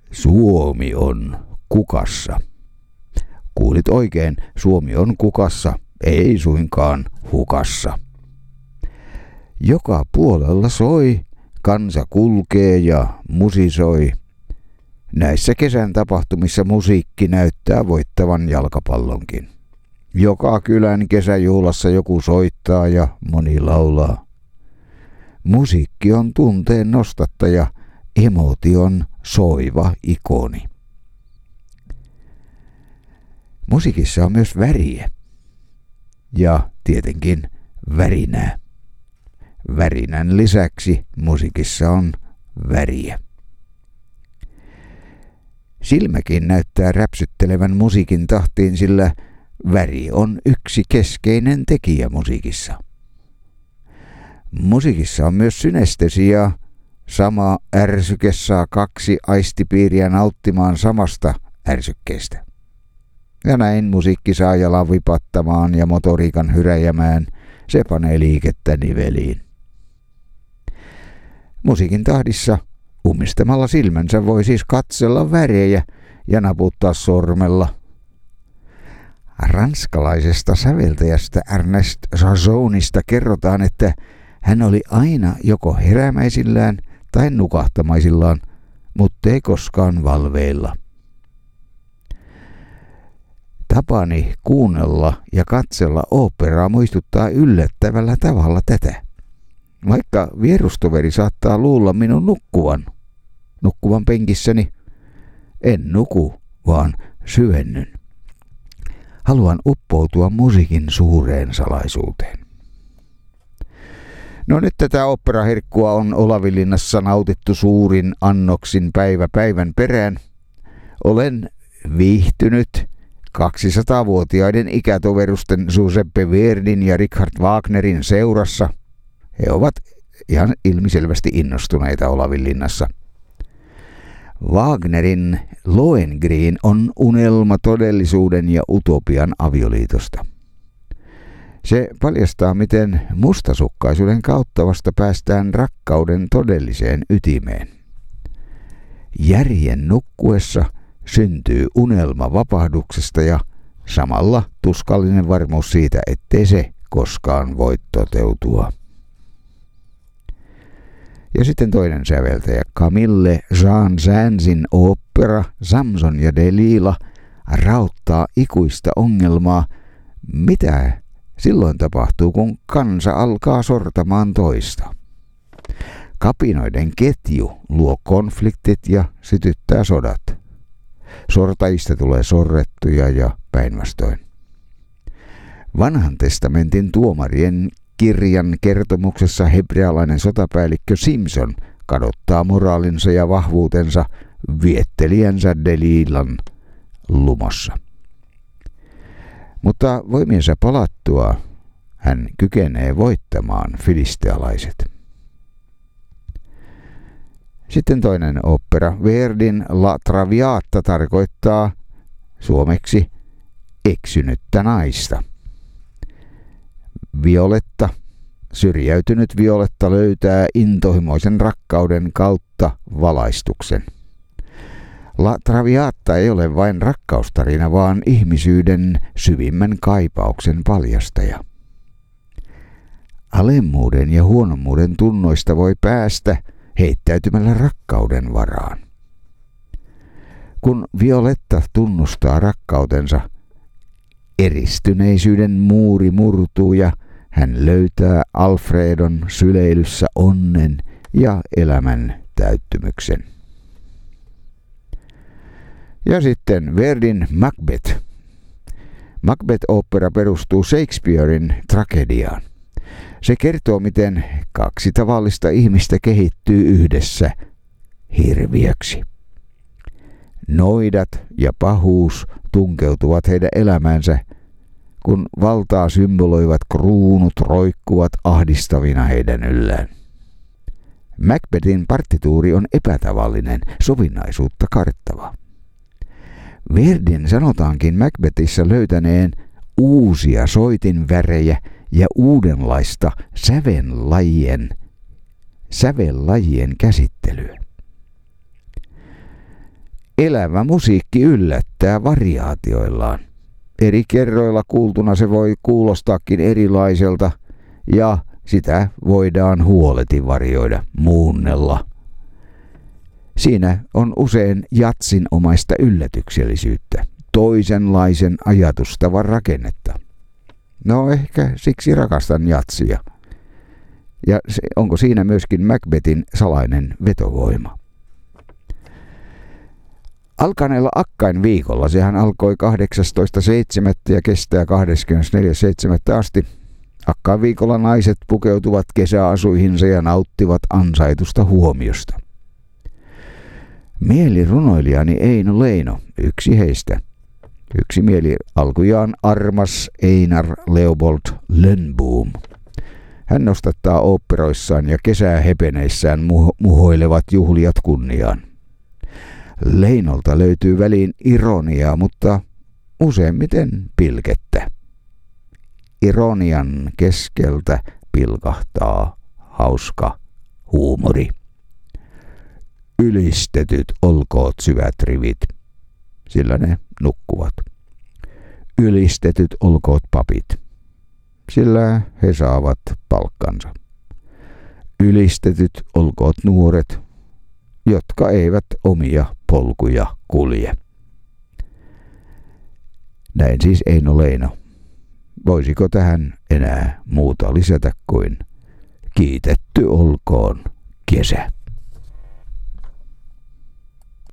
Suomi on kukassa. Kuulit oikein, Suomi on kukassa, ei suinkaan hukassa. Joka puolella soi, kansa kulkee ja musisoi. Näissä kesän tapahtumissa musiikki näyttää voittavan jalkapallonkin. Joka kylän kesäjuhlassa joku soittaa ja moni laulaa. Musiikki on tunteen nostattaja, emotion soiva ikoni. Musiikissa on myös väriä ja tietenkin värinää. Värinän lisäksi musiikissa on väriä. Silmäkin näyttää räpsyttelevän musiikin tahtiin, sillä väri on yksi keskeinen tekijä musiikissa. Musiikissa on myös synestesia. Sama ärsyke saa kaksi aistipiiriä nauttimaan samasta ärsykkeestä. Ja näin musiikki saa jalan vipattamaan ja motoriikan hyräjämään. Se panee liikettä niveliin. Musiikin tahdissa ummistamalla silmänsä voi siis katsella värejä ja naputtaa sormella. Ranskalaisesta säveltäjästä Ernest Chazonista kerrotaan, että hän oli aina joko herämäisillään tai nukahtamaisillaan, mutta ei koskaan valveilla. Tapani kuunnella ja katsella oopperaa muistuttaa yllättävällä tavalla tätä. Vaikka vierustoveri saattaa luulla minun nukkuvan penkissäni, en nuku, vaan syvennyn. Haluan uppoutua musiikin suureen salaisuuteen. No nyt tätä oopperaherkkua on Olavinlinnassa nautittu suurin annoksin päivä päivän perään. Olen viihtynyt 200-vuotiaiden ikätoverusten Giuseppe Verdin ja Richard Wagnerin seurassa. He ovat ihan ilmiselvästi innostuneita Olavinlinnassa. Wagnerin Lohengrin on unelma todellisuuden ja utopian avioliitosta. Se paljastaa, miten mustasukkaisuuden kautta vasta päästään rakkauden todelliseen ytimeen. Järjen nukkuessa syntyy unelma vapahduksesta ja samalla tuskallinen varmuus siitä, ettei se koskaan voi toteutua. Ja sitten toinen säveltäjä, Camille Jean-Sainsin ooppera Samson ja Delila raottaa ikuista ongelmaa, mitä silloin tapahtuu, kun kansa alkaa sortamaan toista. Kapinoiden ketju luo konfliktit ja sytyttää sodat. Sortajista tulee sorrettuja ja päinvastoin. Vanhan testamentin tuomarien kirjan kertomuksessa hebrealainen sotapäällikkö Simson kadottaa moraalinsa ja vahvuutensa viettelijänsä Delilan lumossa. Mutta voimiensa palattua hän kykenee voittamaan filistealaiset. Sitten toinen opera, Verdin La Traviata, tarkoittaa suomeksi eksynyttä naista. Violetta, syrjäytynyt Violetta löytää intohimoisen rakkauden kautta valaistuksen. La Traviata ei ole vain rakkaustarina, vaan ihmisyyden syvimmän kaipauksen paljastaja. Alemmuuden ja huonommuuden tunnoista voi päästä heittäytymällä rakkauden varaan. Kun Violetta tunnustaa rakkautensa, eristyneisyyden muuri murtuu ja hän löytää Alfredon syleilyssä onnen ja elämän täyttymyksen. Ja sitten Verdin Macbeth. Macbeth-opera perustuu Shakespearein tragediaan. Se kertoo, miten kaksi tavallista ihmistä kehittyy yhdessä hirviöksi. Noidat ja pahuus tunkeutuvat heidän elämäänsä, kun valtaa symboloivat kruunut roikkuvat ahdistavina heidän yllään. Macbethin partituuri on epätavallinen, sovinnaisuutta karttava. Verdin sanotaankin Macbethissä löytäneen uusia soitinvärejä ja uudenlaista sävellajien käsittelyä. Elävä musiikki yllättää variaatioillaan. Eri kerroilla kuultuna se voi kuulostaakin erilaiselta ja sitä voidaan huoleti varioida, muunnella. Siinä on usein jatsinomaista yllätyksellisyyttä, toisenlaisen ajatustavan rakennetta. No ehkä siksi rakastan jatsia. Ja onko siinä myöskin Macbethin salainen vetovoima? Alkaneella Akkain viikolla, sehän alkoi 18.7. ja kestää 24.7. asti. Akkain viikolla naiset pukeutuvat kesäasuihinsa ja nauttivat ansaitusta huomiosta. Mielirunoilijani Eino Leino, yksi heistä. Yksi mieli alkujaan armas Einar Leopold Lönnboom. Hän nostattaa oopperoissaan ja kesähepeneissään muhoilevat juhlijat kunniaan. Leinolta löytyy väliin ironiaa, mutta useimmiten pilkettä. Ironian keskeltä pilkahtaa hauska huumori. Ylistetyt olkoot syvät rivit, sillä ne nukkuvat. Ylistetyt olkoot papit, sillä he saavat palkkansa. Ylistetyt olkoot nuoret, jotka eivät omia polkuja kulje. Näin siis Eino Leino. Voisiko tähän enää muuta lisätä kuin kiitetty olkoon kesä?